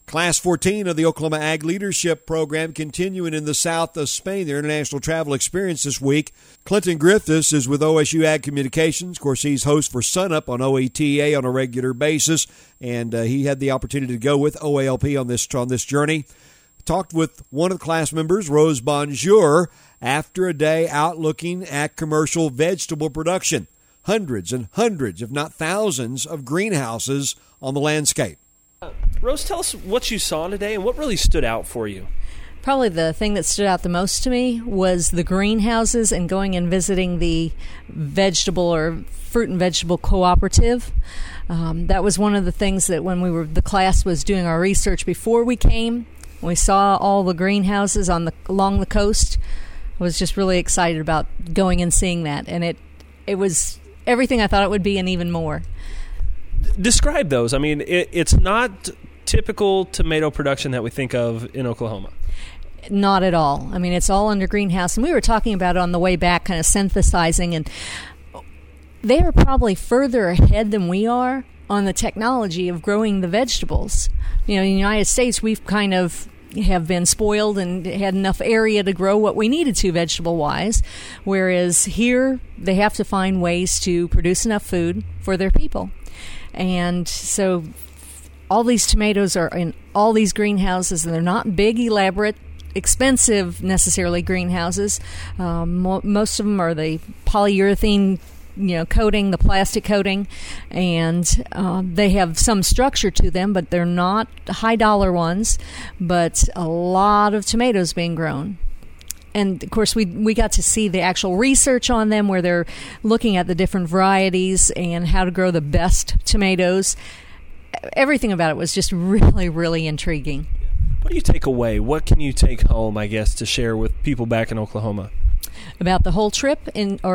Class 14 of the Oklahoma Ag Leadership Program continuing in the south of Spain, their international travel experience this week. Clinton Griffiths is with OSU Ag Communications. Of course, he's host for Sunup on OETA on a regular basis, and he had the opportunity to go with OALP on this journey. Talked with one of the class members, Rose Bonjour, after a day out looking at commercial vegetable production. Hundreds and hundreds, if not thousands, of greenhouses on the landscape. Rose, tell us what you saw today and what really stood out for you. Probably the thing that stood out the most to me was the greenhouses and going and visiting the vegetable or fruit and vegetable cooperative. That was one of the things that when the class was doing our research before we came, we saw all the greenhouses along the coast. I was just really excited about going and seeing that, and it was everything I thought it would be and even more. Describe those. I mean, it's not typical tomato production that we think of in Oklahoma. Not at all. I mean, it's all under greenhouse. And we were talking about it on the way back, kind of synthesizing, and they are probably further ahead than we are on the technology of growing the vegetables. You know, in the United States, we've kind of have been spoiled and had enough area to grow what we needed to vegetable-wise, whereas here they have to find ways to produce enough food for their people. And so all these tomatoes are in all these greenhouses, and they're not big, elaborate, expensive necessarily greenhouses. Most of them are the polyurethane coating, the plastic coating, and they have some structure to them, but they're not high dollar ones, but a lot of tomatoes being grown. And of course we got to see the actual research on them where they're looking at the different varieties and how to grow the best tomatoes. Everything about it was just really, really intriguing. What do you take away? What can you take home, I guess, to share with people back in Oklahoma? About the whole trip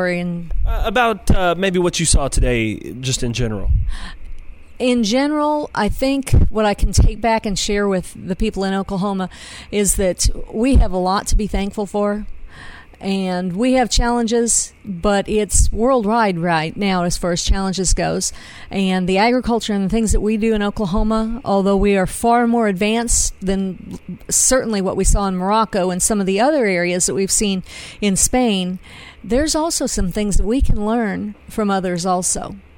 about maybe what you saw today, just in general. In general, I think what I can take back and share with the people in Oklahoma is that we have a lot to be thankful for. And we have challenges, but it's worldwide right now as far as challenges goes. And the agriculture and the things that we do in Oklahoma, although we are far more advanced than certainly what we saw in Morocco and some of the other areas that we've seen in Spain, there's also some things that we can learn from others also.